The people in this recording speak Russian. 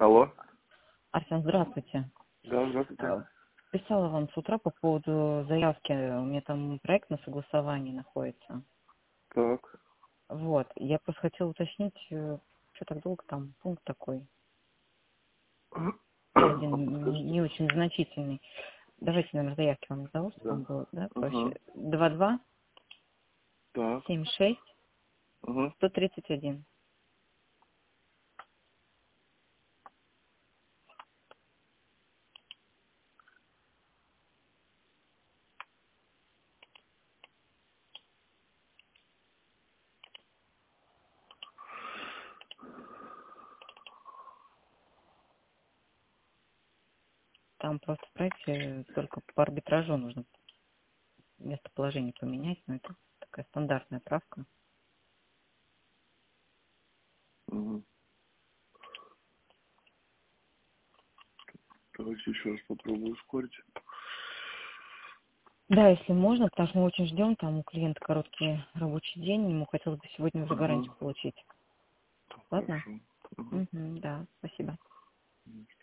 Алло. Арсен, здравствуйте. Да, здравствуйте. Писала вам с утра по поводу заявки. У меня там проект на согласовании находится. Так. Вот. Я просто хотела уточнить, что так долго там пункт такой. Один не очень значительный. Давайте номер заявки вам назову, чтобы Да. вам было, да, Ага. проще. 22 Так. 76 Ага. 131. Там просто в проекте только по арбитражу нужно местоположение поменять, но это такая стандартная правка. Ага. Давайте еще раз попробую ускорить. Да, если можно, потому что мы очень ждем, там у клиента короткий рабочий день, ему хотелось бы сегодня уже гарантию Ага. получить. Так, Ладно? хорошо. Ага. Угу, да, спасибо.